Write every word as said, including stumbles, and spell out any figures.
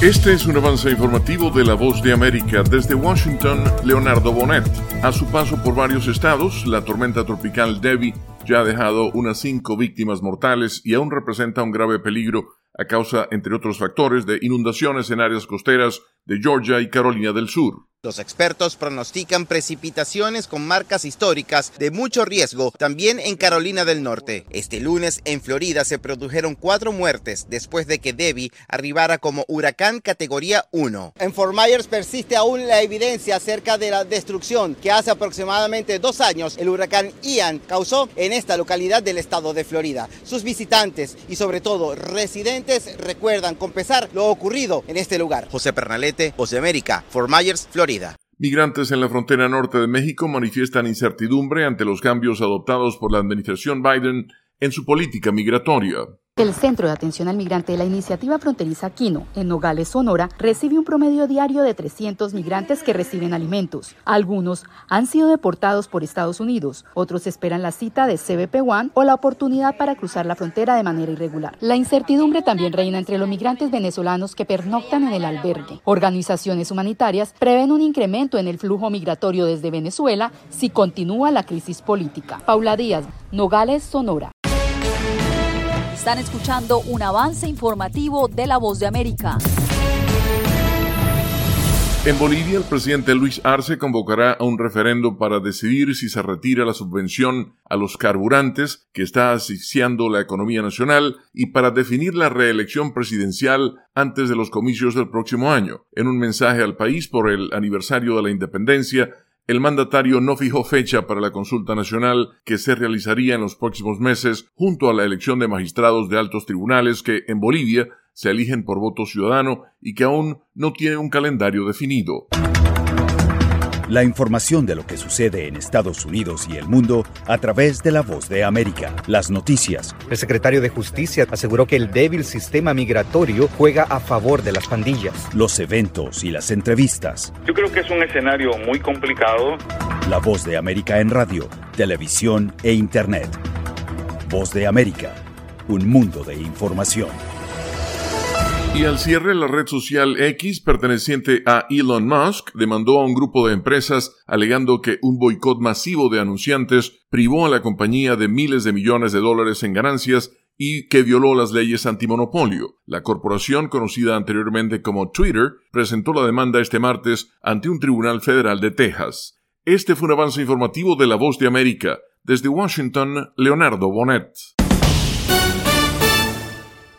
Este es un avance informativo de La Voz de América. Desde Washington, Leonardo Bonet. A su paso por varios estados, la tormenta tropical Debby ya ha dejado unas cinco víctimas mortales y aún representa un grave peligro a causa, entre otros factores, de inundaciones en áreas costeras de Georgia y Carolina del Sur. Los expertos pronostican precipitaciones con marcas históricas de mucho riesgo también en Carolina del Norte. Este lunes en Florida se produjeron cuatro muertes después de que Debby arribara como huracán categoría uno. En Fort Myers persiste aún la evidencia acerca de la destrucción que hace aproximadamente dos años el huracán Ian causó en esta localidad del estado de Florida. Sus visitantes y sobre todo residentes recuerdan con pesar lo ocurrido en este lugar. José Pernalete, Voz de América, Fort Myers, Florida. Migrantes en la frontera norte de México manifiestan incertidumbre ante los cambios adoptados por la administración Biden en su política migratoria. El Centro de Atención al Migrante de la Iniciativa Fronteriza Quino, en Nogales, Sonora, recibe un promedio diario de trescientos migrantes que reciben alimentos. Algunos han sido deportados por Estados Unidos, otros esperan la cita de C B P uno o la oportunidad para cruzar la frontera de manera irregular. La incertidumbre también reina entre los migrantes venezolanos que pernoctan en el albergue. Organizaciones humanitarias prevén un incremento en el flujo migratorio desde Venezuela si continúa la crisis política. Paula Díaz, Nogales, Sonora. Están escuchando un avance informativo de La Voz de América. En Bolivia, el presidente Luis Arce convocará a un referendo para decidir si se retira la subvención a los carburantes que está asfixiando la economía nacional y para definir la reelección presidencial antes de los comicios del próximo año. En un mensaje al país por el aniversario de la independencia, el mandatario no fijó fecha para la consulta nacional que se realizaría en los próximos meses junto a la elección de magistrados de altos tribunales que, en Bolivia, se eligen por voto ciudadano y que aún no tienen un calendario definido. La información de lo que sucede en Estados Unidos y el mundo a través de La Voz de América. Las noticias. El secretario de Justicia aseguró que el débil sistema migratorio juega a favor de las pandillas. Los eventos y las entrevistas. Yo creo que es un escenario muy complicado. La Voz de América en radio, televisión e internet. Voz de América, un mundo de información. Y al cierre, la red social X, perteneciente a Elon Musk, demandó a un grupo de empresas alegando que un boicot masivo de anunciantes privó a la compañía de miles de millones de dólares en ganancias y que violó las leyes antimonopolio. La corporación, conocida anteriormente como Twitter, presentó la demanda este martes ante un tribunal federal de Texas. Este fue un avance informativo de La Voz de América. Desde Washington, Leonardo Bonet.